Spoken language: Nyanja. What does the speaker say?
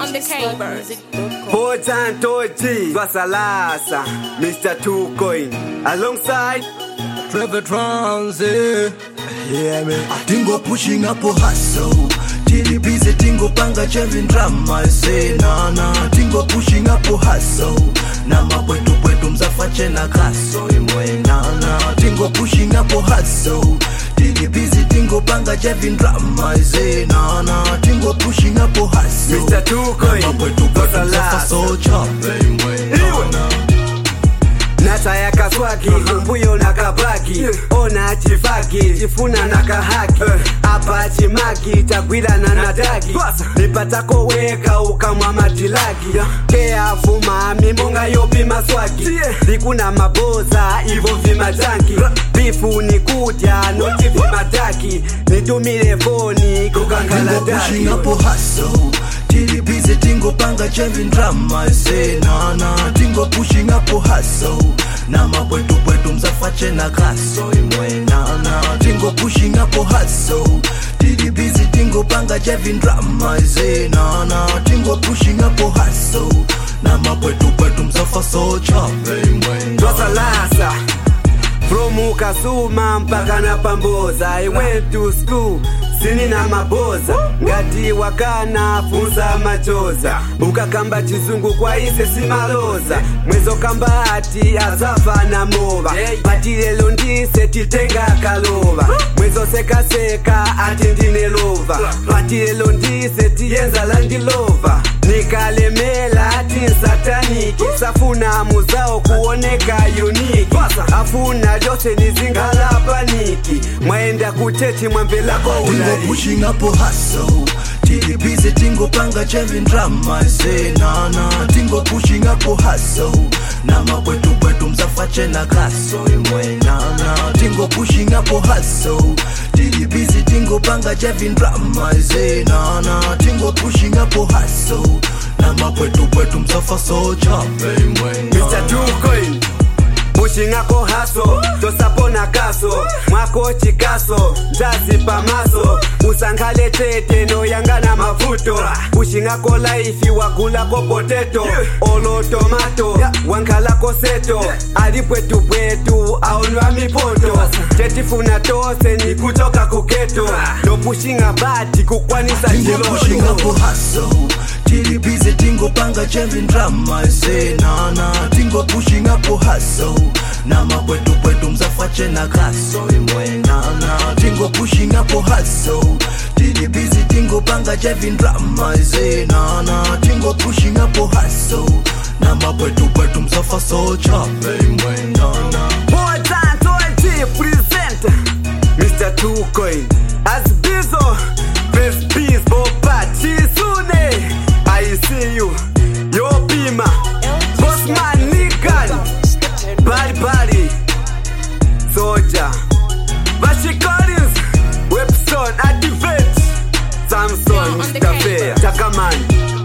on the K-Bird. Potan Toji, Vasalasa, Mr. Two Coin, alongside Trevor Transit. Yeah, man. Tingo pushing up a hustle. Tili busy, tingo panga Chevin drama. I say nana. Tingo pushing up a hustle. Nama pwetu mzafache na kaso imwe nana. Tingo pushing up a hustle. Tili busy, tingo panga Chevin drama. I say nana. Tingo pushing up a hustle. Mr. Two Coin, Nama pwetu mzafache so chape imwe nana. Nata ya kaswaki, mbuyo na kabaki Ona chifaki, chifuna na kahaki Apa chimaki, takwila na nataki Nipatako weka ukamwa matilaki Kea fuma, mimonga yopi maswaki Likuna maboza, ivo vimatanki Bifu ni kutya, noti vimataki Nitumile foni, kukangala Tingo daki pushing up a hustle. Tili busy, tingo panga Chevin drama. I say nana. Tingo pushing up a hustle. Nama pwetu mzafache na kaso imwe nana. Tingo pushing up a hustle. Tili busy, tingo panga Chevin drama. I say nana. Tingo pushing up a hustle. Nama pwetu mzafa so chape imwe nana. Lasa from Ukasuma mpaka na Pamboza. I went to school, sini na maboza ngati wakana funza machoza ukakamba chizungu kwa ise simaloza mwezo kamba ati azafa na mova patilelo ndise titenga kalova mwezo seka ati ndine lova patilelo ndise tiyenza landilova nikalemela ati sataniki safuna muzao kuoneka uniki afuna jose nizingala paniki mwaenda kuteti mwambela kwa Tingo pushing up a hustle. Tili busy, tingo panga Chevin drama. I say nana. Tingo pushing up a hustle. Nama pwetu mzafache na kaso imwe nana. Tingo pushing up a hustle. Tili busy, tingo panga Chevin drama. I say nana. Tingo pushing up a hustle. Nama pwetu mzafa so chape imwe nana. Mr. Two Coin pushing up a hustle, tosapona kaso mwako chikaso, jazi pamaso usangale tete no yangana mavuto pushing up a life wakula ko potato olo tomato wankala ko seto alipwetu pwetu aonwa mipoto tetifuna tose ni kutoka kuketo no pushing a bati kukwanisa Tingo pushing up a hustle. Tili busy, tingo panga Chevin drama. I say nana. Tingo pushing up a hustle. Nama pwetu mzafache na kaso imwe nana. Tingo pushing up a hustle. Tili busy, tingo panga Chevin drama. I say nana. Tingo pushing up a hustle. Nama pwetu mzafa so chape imwe nana. Potan Toji present Mr. Two Coin as Bizo Best Beast Boba Chisune. I see you, yo Pima, Bossman Nikan, Bari, Soja, Bashi Collins, Webstone, Activate, Samson, Mr. Fair, Takaman.